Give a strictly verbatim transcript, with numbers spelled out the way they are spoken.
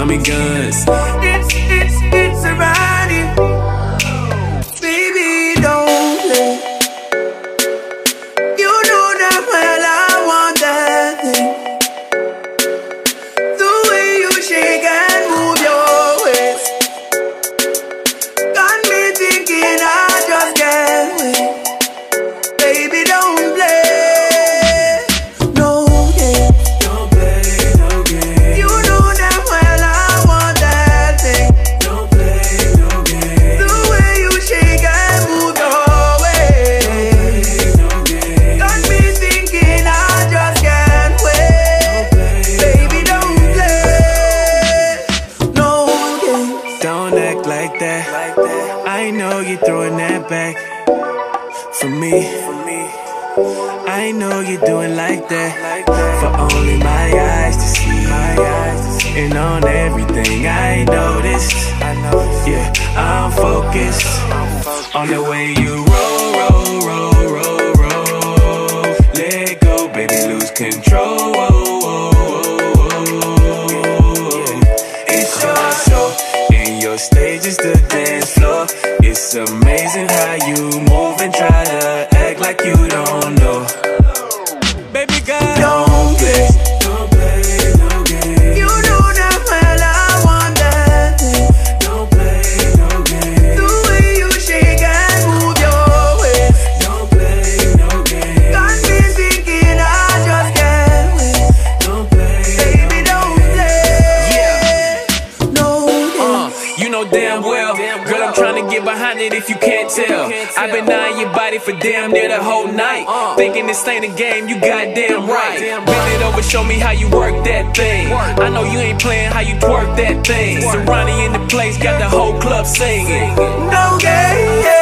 Tommy guns. It's, it's, it's a rowdy. Baby, don't play. You know that well I want that thing. The way you shake and move your waist got me thinking I just can't wait. Baby, don't play. Like that. I know you're throwing that back for me. I know you're doing like that for only my eyes to see. And on everything I noticed, yeah, I'm focused on the way you roll, roll, roll, roll, roll. Let go, baby, lose control. It's your show. Your stage is the dance floor. It's amazing how you move and try to act like you don't know. Baby girl, don't play, don't play, no game. You know that well I want that thing. Don't play, no game. The way you shake and move your waist. Don't play, no game. Got me thinking I just can't wait. Don't play, baby, don't play. Yeah, no game. You know damn well, girl, I'm trying to get behind it if you can't tell. I've been eyeing your body for damn near the whole night. Thinking this ain't a game, you goddamn right. Bend it over, show me how you work that thing. I know you ain't playing how you twerk that thing. Serrani in the place, got the whole club singing. No game.